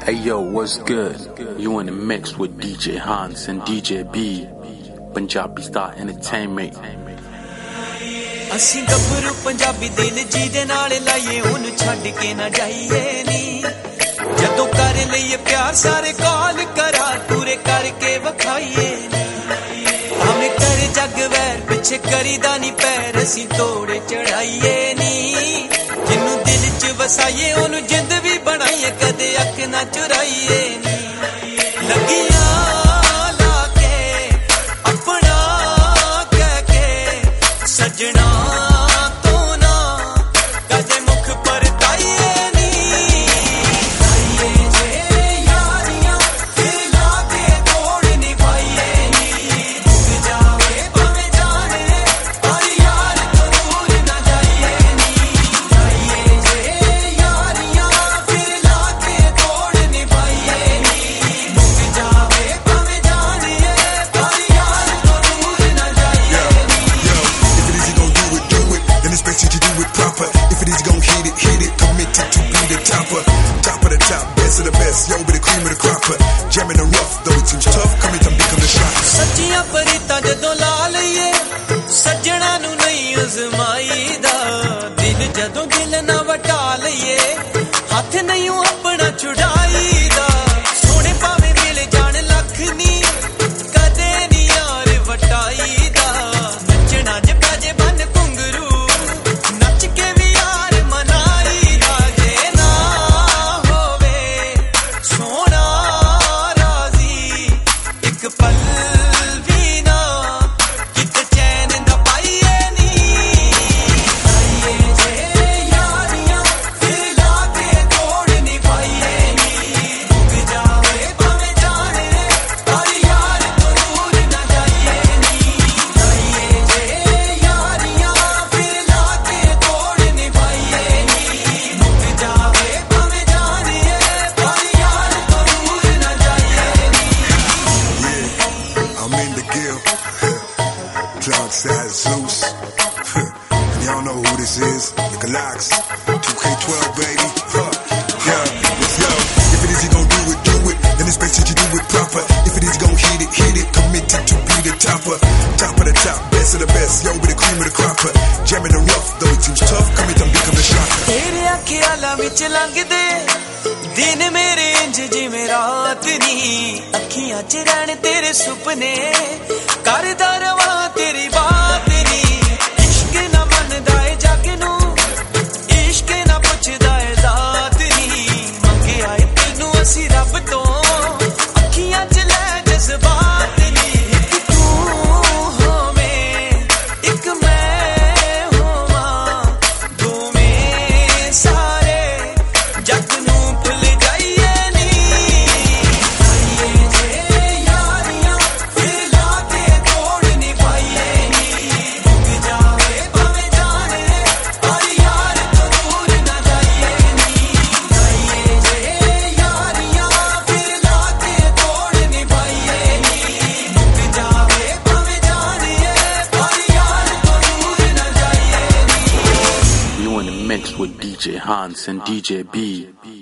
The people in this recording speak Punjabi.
Hey yo, what's good? You in the mix with DJ Hans and DJ B, Punjabi Star Entertainment. ਅਸੀਂ ਗੱਭਰੂ ਪੰਜਾਬੀ ਦਿਲ ਜਿਹਦੇ ਨਾਲ ਲਾਈਏ ਉਹਨੂੰ ਛੱਡ ਕੇ ਨਾ ਜਾਈਏ ਨੀ ਜਦੋਂ ਕਰ ਲਈਏ ਪਿਆਰ ਸਾਰੇ ਕਾਲ ਕਰਾ ਪੂਰੇ ਕਰਕੇ ਵਿਖਾਈਏ ਹਮੇ ਕਰ ਜੱਗ ਵੈਰ ਪਿੱਛੇ ਕਰੀਦਾ ਨਹੀਂ ਪੈਰ ਅਸੀਂ ਤੋੜੇ ਚੜਾਈਏ ਨੀ ਜਿੰਨੂੰ ਦਿਲ 'ਚ ਵਸਾਈਏ ਉਹਨੂੰ ਜਿੰਦ ਵੀ ਬਣਾਈਏ ਕਦੇ ਅੱਖ ਨਾ ਚੁਰਾਈਏ ਨੀ ਲੱਗੀਆਂ ਲਾ ਕੇ ਆਪਣਾ ਕਹਿ ਕੇ ਸਜਣਾ with DJ Hans and DJ B.